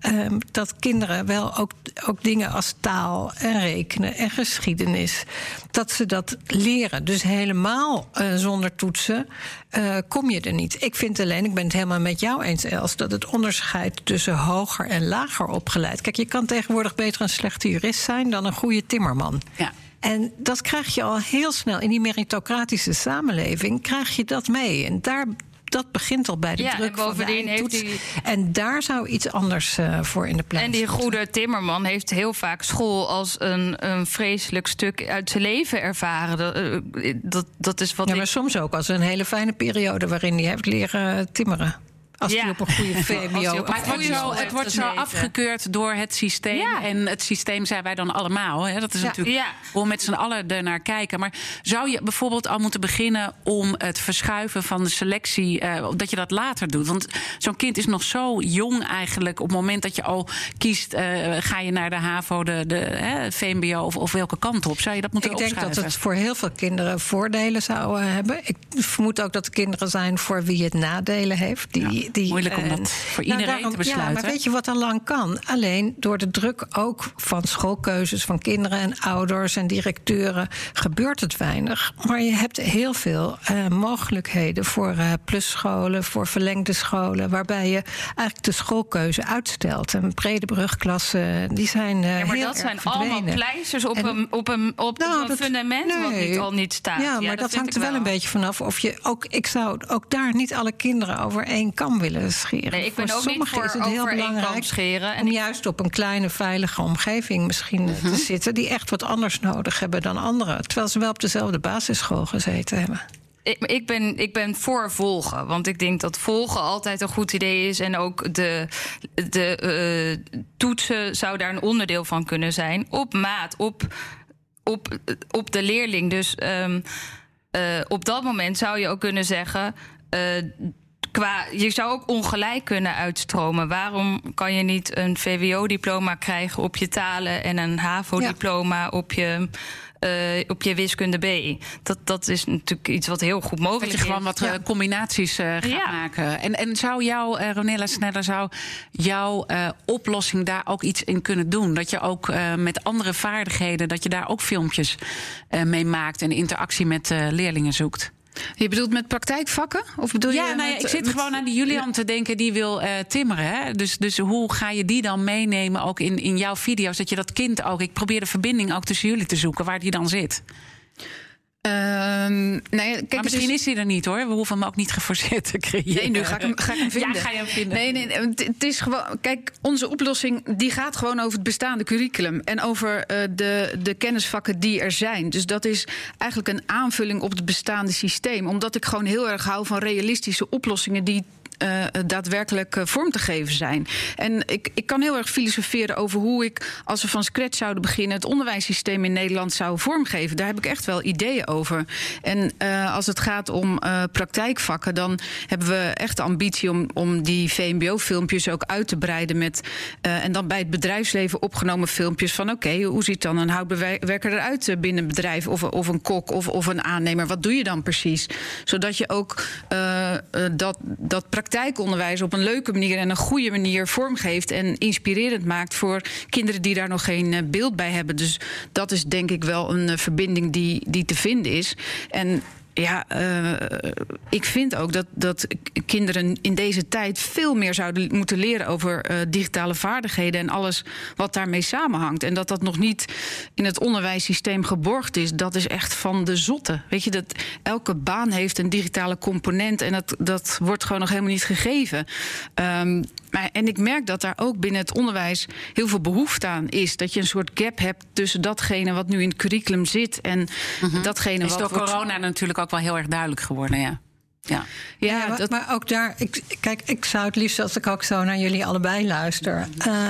dat kinderen wel ook dingen als taal en rekenen en geschiedenis, dat ze dat leren. Dus helemaal zonder toetsen kom je er niet. Ik vind alleen, ik ben het helemaal met jou eens, Els, dat het onderscheid tussen hoger en lager opgeleid. Kijk, je kan tegenwoordig beter een slechte jurist zijn dan een goede timmerman. Ja. En dat krijg je al heel snel in die meritocratische samenleving, krijg je dat mee. En dat begint al bij de druk van de eindtoets. En daar zou iets anders voor in de plaats. En die goede timmerman heeft heel vaak school als een vreselijk stuk uit zijn leven ervaren. Dat is wat. Ja, maar soms ook als een hele fijne periode waarin hij heeft leren timmeren. Als hij op een goede VMBO... Maar het wordt zo afgekeurd door het systeem. Ja. En het systeem zijn wij dan allemaal. Hè? Dat is natuurlijk hoe we met z'n allen ernaar kijken. Maar zou je bijvoorbeeld al moeten beginnen om het verschuiven van de selectie, dat je dat later doet? Want zo'n kind is nog zo jong eigenlijk. Op het moment dat je al kiest, ga je naar de HAVO, de VMBO of welke kant op? Zou je dat moeten opschuiven? Ik denk dat het voor heel veel kinderen voordelen zou hebben. Ik vermoed ook dat er kinderen zijn voor wie het nadelen heeft. Moeilijk om dat voor iedereen te besluiten. Ja, maar weet je wat al lang kan? Alleen door de druk ook van schoolkeuzes van kinderen en ouders en directeuren gebeurt het weinig. Maar je hebt heel veel mogelijkheden voor plusscholen, voor verlengde scholen, waarbij je eigenlijk de schoolkeuze uitstelt. En brede brugklassen, die zijn maar heel dat erg zijn verdwenen. allemaal pleisters op een fundament wat al niet staat. Ja, maar dat hangt er wel een beetje vanaf of je ook. Ik zou ook daar niet alle kinderen over één kam willen scheren. Nee, ik ben ook niet voor is het heel belangrijk scheren. Om juist op een kleine veilige omgeving misschien te zitten, die echt wat anders nodig hebben dan anderen, terwijl ze wel op dezelfde basisschool gezeten hebben. Ik ben voor volgen, want ik denk dat volgen altijd een goed idee is. En ook de toetsen zou daar een onderdeel van kunnen zijn. Op maat, op de leerling. Dus op dat moment zou je ook kunnen zeggen, je zou ook ongelijk kunnen uitstromen. Waarom kan je niet een VWO-diploma krijgen op je talen en een HAVO-diploma op je wiskunde B? Dat is natuurlijk iets wat heel goed mogelijk is. Dat je gewoon wat combinaties gaat maken. En zou Ronella Sneller, zou jouw oplossing daar ook iets in kunnen doen? Dat je ook met andere vaardigheden, dat je daar ook filmpjes mee maakt en interactie met leerlingen zoekt? Je bedoelt met praktijkvakken? Of bedoel je ik zit gewoon aan die Julian te denken, die wil timmeren. Hè? Dus hoe ga je die dan meenemen ook in jouw video's? Dat je dat kind ook... Ik probeer de verbinding ook tussen jullie te zoeken, waar die dan zit. Kijk, maar misschien is hij er niet, hoor. We hoeven hem ook niet geforceerd te creëren. Nee, nu ga ik hem vinden. Ja, ga je hem vinden. Nee, het is gewoon... Kijk, onze oplossing die gaat gewoon over het bestaande curriculum en over de kennisvakken die er zijn. Dus dat is eigenlijk een aanvulling op het bestaande systeem. Omdat ik gewoon heel erg hou van realistische oplossingen die daadwerkelijk vorm te geven zijn. En ik kan heel erg filosoferen over hoe ik, als we van scratch zouden beginnen, het onderwijssysteem in Nederland zou vormgeven. Daar heb ik echt wel ideeën over. En als het gaat om praktijkvakken, dan hebben we echt de ambitie om die VMBO-filmpjes ook uit te breiden met en dan bij het bedrijfsleven opgenomen filmpjes van oké, hoe ziet dan een houtbewerker eruit binnen een bedrijf of een kok of een aannemer? Wat doe je dan precies? Zodat je ook dat praktijkonderwijs op een leuke manier en een goede manier vormgeeft en inspirerend maakt voor kinderen die daar nog geen beeld bij hebben. Dus dat is denk ik wel een verbinding die te vinden is. En ja, ik vind ook dat kinderen in deze tijd veel meer zouden moeten leren over digitale vaardigheden en alles wat daarmee samenhangt. En dat nog niet in het onderwijssysteem geborgd is, dat is echt van de zotte. Weet je, dat elke baan heeft een digitale component en dat wordt gewoon nog helemaal niet gegeven. En ik merk dat daar ook binnen het onderwijs heel veel behoefte aan is. Dat je een soort gap hebt tussen datgene wat nu in het curriculum zit en datgene wat is door corona natuurlijk ook wel heel erg duidelijk geworden, ja. Ja, maar ook daar... Ik zou het liefst als ik ook zo naar jullie allebei luister.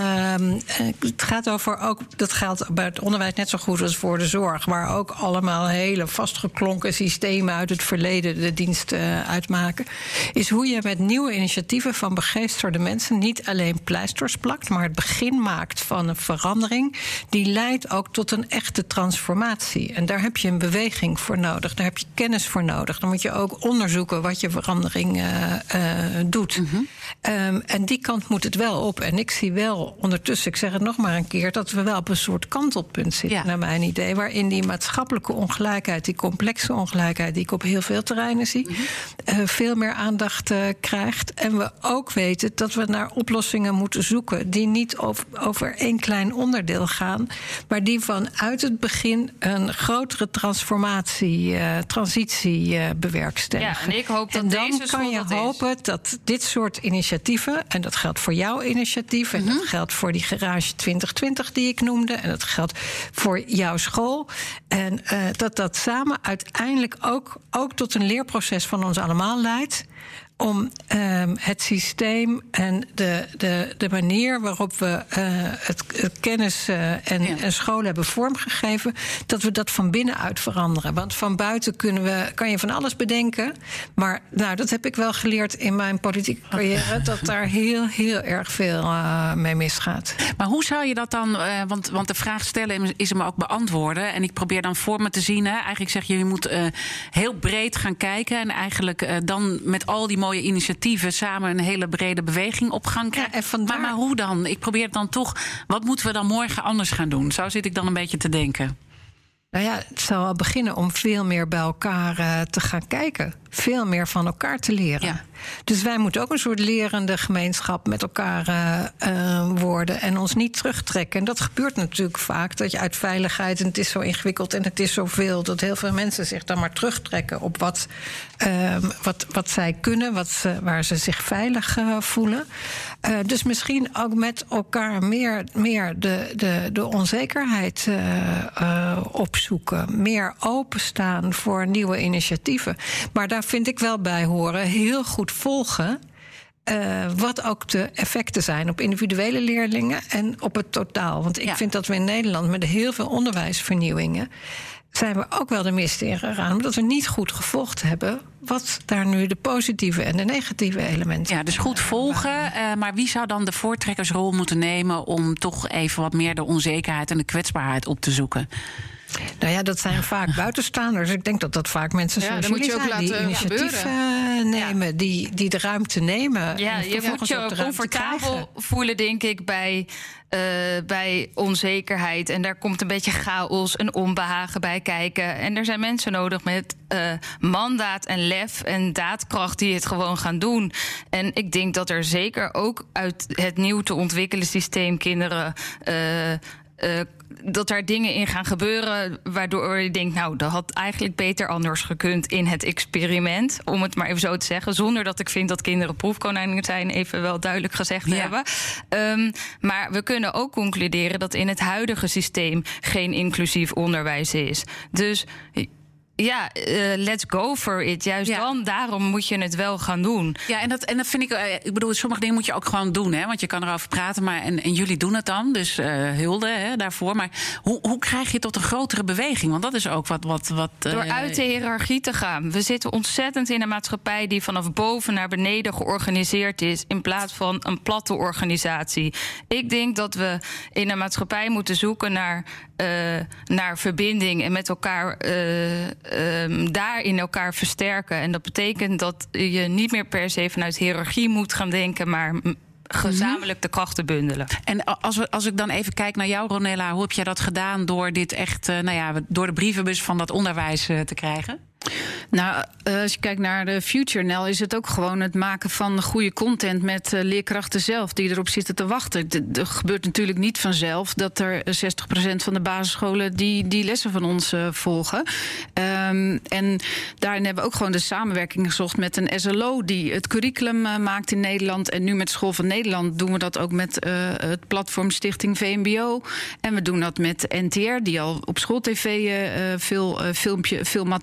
Het gaat over ook... Dat geldt bij het onderwijs net zo goed als voor de zorg... waar ook allemaal hele vastgeklonken systemen uit het verleden de dienst uitmaken. Is hoe je met nieuwe initiatieven van begeesterde mensen... niet alleen pleisters plakt, maar het begin maakt van een verandering... die leidt ook tot een echte transformatie. En daar heb je een beweging voor nodig. Daar heb je kennis voor nodig. Dan moet je ook onderzoeken wat je verandering doet. En die kant moet het wel op. En ik zie wel ondertussen, ik zeg het nog maar een keer... dat we wel op een soort kantelpunt zitten, naar mijn idee... waarin die maatschappelijke ongelijkheid, die complexe ongelijkheid... die ik op heel veel terreinen zie, veel meer aandacht krijgt. En we ook weten dat we naar oplossingen moeten zoeken... die niet over één klein onderdeel gaan... maar die vanuit het begin een grotere transitie bewerkstelligen. Ja, en ik hoop dat en dan kan je hopen dat dit soort initiatieven... en dat geldt voor jouw initiatief... en dat geldt voor die Garage 2020 die ik noemde... en dat geldt voor jouw school... en dat samen uiteindelijk ook tot een leerproces van ons allemaal leidt... om het systeem en de manier waarop we het kennis en school hebben vormgegeven... dat we dat van binnenuit veranderen. Want van buiten kan je van alles bedenken. Maar dat heb ik wel geleerd in mijn politieke carrière... dat daar heel, heel erg veel mee misgaat. Maar hoe zou je dat dan... want de vraag stellen is hem ook beantwoorden. En ik probeer dan voor me te zien... eigenlijk zeg je, je moet heel breed gaan kijken... en eigenlijk dan met al die mooie initiatieven samen een hele brede beweging op gang krijgen. Ja, maar hoe dan? Ik probeer het dan toch... Wat moeten we dan morgen anders gaan doen? Zo zit ik dan een beetje te denken. Nou ja, het zou al beginnen om veel meer bij elkaar te gaan kijken. Veel meer van elkaar te leren. Ja. Dus wij moeten ook een soort lerende gemeenschap met elkaar worden... en ons niet terugtrekken. En dat gebeurt natuurlijk vaak, dat je uit veiligheid... en het is zo ingewikkeld en het is zoveel... dat heel veel mensen zich dan maar terugtrekken op wat zij kunnen... waar ze zich veilig voelen. Dus misschien ook met elkaar meer de onzekerheid opzoeken. Meer openstaan voor nieuwe initiatieven. Maar daar vind ik wel bij horen, heel goed volgen... wat ook de effecten zijn op individuele leerlingen en op het totaal. Want ik vind dat we in Nederland met heel veel onderwijsvernieuwingen... zijn we ook wel de mist in gegaan... omdat we niet goed gevolgd hebben... wat daar nu de positieve en de negatieve elementen zijn. Ja, dus goed volgen. Maar wie zou dan de voortrekkersrol moeten nemen... om toch even wat meer de onzekerheid en de kwetsbaarheid op te zoeken? Nou ja, dat zijn vaak buitenstaanders. Ik denk dat vaak mensen zoals jullie zijn die initiatief nemen, die de ruimte nemen. Ja, je moet je comfortabel voelen, denk ik, bij onzekerheid. En daar komt een beetje chaos en onbehagen bij kijken. En er zijn mensen nodig met mandaat en lef en daadkracht die het gewoon gaan doen. En ik denk dat er zeker ook uit het nieuw te ontwikkelen systeem kinderen... dat daar dingen in gaan gebeuren waardoor je denkt... nou, dat had eigenlijk beter anders gekund in het experiment. Om het maar even zo te zeggen. Zonder dat ik vind dat kinderen proefkonijnen zijn. Even wel duidelijk gezegd hebben. Maar we kunnen ook concluderen dat in het huidige systeem... geen inclusief onderwijs is. Dus... ja, let's go for it. Juist daarom moet je het wel gaan doen. Ja, en dat vind ik bedoel, sommige dingen moet je ook gewoon doen, hè? Want je kan erover praten, maar en jullie doen het dan. Dus hulde daarvoor. Maar hoe krijg je tot een grotere beweging? Want dat is ook wat door uit de hiërarchie te gaan. We zitten ontzettend in een maatschappij die vanaf boven naar beneden georganiseerd is, in plaats van een platte organisatie. Ik denk dat we in een maatschappij moeten zoeken naar verbinding en met elkaar daarin elkaar versterken. En dat betekent dat je niet meer per se vanuit hiërarchie moet gaan denken, maar gezamenlijk de krachten bundelen. En als ik dan even kijk naar jou, Ronella, hoe heb jij dat gedaan door dit echt, door de brievenbus van dat onderwijs te krijgen? Nou, als je kijkt naar de FutureNL, is het ook gewoon het maken van goede content met leerkrachten zelf die erop zitten te wachten. Het gebeurt natuurlijk niet vanzelf dat er 60% van de basisscholen die lessen van ons volgen. En daarin hebben we ook gewoon de samenwerking gezocht met een SLO die het curriculum maakt in Nederland. En nu met School van Nederland doen we dat ook met het platform Stichting VMBO. En we doen dat met NTR, die al op schooltv veel materiaal heeft.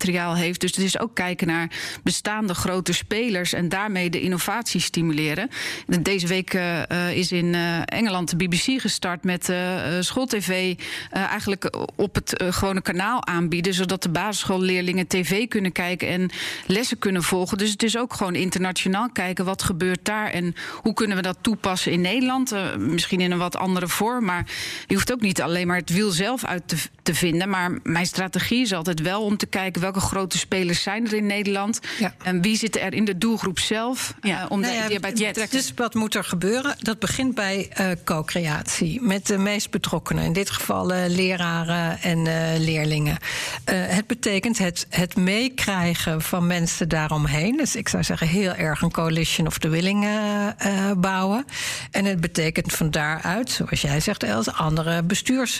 heeft. Dus het is ook kijken naar bestaande grote spelers en daarmee de innovatie stimuleren. Deze week is in Engeland de BBC gestart met schooltv eigenlijk op het gewone kanaal aanbieden, zodat de basisschoolleerlingen tv kunnen kijken en lessen kunnen volgen. Dus het is ook gewoon internationaal kijken wat gebeurt daar en hoe kunnen we dat toepassen in Nederland. Misschien in een wat andere vorm, maar je hoeft ook niet alleen maar het wiel zelf uit te vinden. Maar mijn strategie is altijd wel om te kijken welke grote spelers zijn er in Nederland en wie zit er in de doelgroep zelf om daarbij te betrekken. Dus wat moet er gebeuren? Dat begint bij co-creatie met de meest betrokkenen. In dit geval leraren en leerlingen. Het betekent het meekrijgen van mensen daaromheen. Dus ik zou zeggen heel erg een coalition of the willing bouwen. En het betekent van daaruit, zoals jij zegt, Els, andere bestuurs-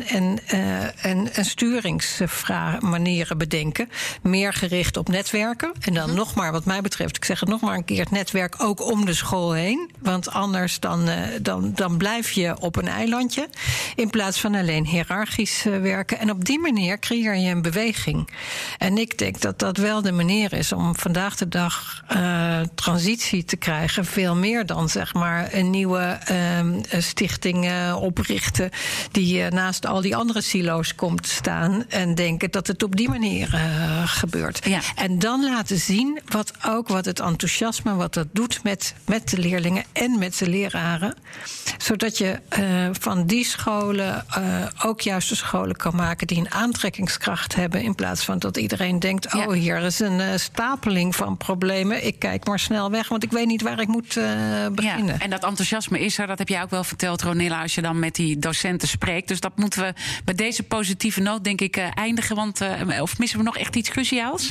en sturingsmanieren bedenken. Meer gericht op netwerken. En dan nog maar, wat mij betreft, ik zeg het nog maar een keer, het netwerk ook om de school heen. Want anders dan blijf je op een eilandje. In plaats van alleen hiërarchisch werken. En op die manier creëer je een beweging. En ik denk dat dat wel de manier is om vandaag de dag transitie te krijgen. Veel meer dan zeg maar een nieuwe stichting oprichten die naast al die andere silo's komt te staan en denken dat het op die manier gebeurt. Ja. En dan laten zien wat het enthousiasme, wat dat doet met de leerlingen en met de leraren. Zodat je van die scholen ook juist de scholen kan maken die een aantrekkingskracht hebben, in plaats van dat iedereen denkt, hier is een stapeling van problemen. Ik kijk maar snel weg, want ik weet niet waar ik moet beginnen. Ja, en dat enthousiasme is er, dat heb jij ook wel verteld, Ronilla, als je dan met die docenten spreekt. Dus dat moeten we met deze positieve noot, denk ik, eindigen. Want, of missen we nog echt iets cruciaals?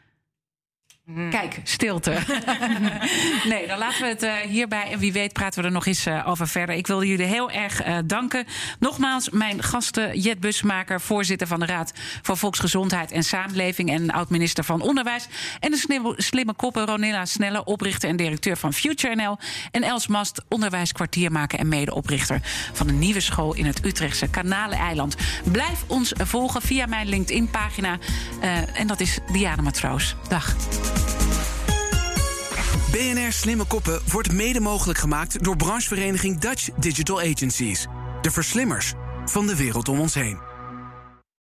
Kijk, stilte. Nee, dan laten we het hierbij. En wie weet praten we er nog eens over verder. Ik wil jullie heel erg danken. Nogmaals, mijn gasten Jet Bussemaker, voorzitter van de Raad voor Volksgezondheid en Samenleving en oud-minister van Onderwijs. En de slimme koppen Ronilla Snelle, oprichter en directeur van Future NL. En Els Mast, onderwijskwartiermaker en medeoprichter van een nieuwe school in het Utrechtse Kanaleneiland. Blijf ons volgen via mijn LinkedIn-pagina. En dat is Diana Matroos. Dag. BNR Slimme Koppen wordt mede mogelijk gemaakt door branchevereniging Dutch Digital Agencies. De verslimmers van de wereld om ons heen.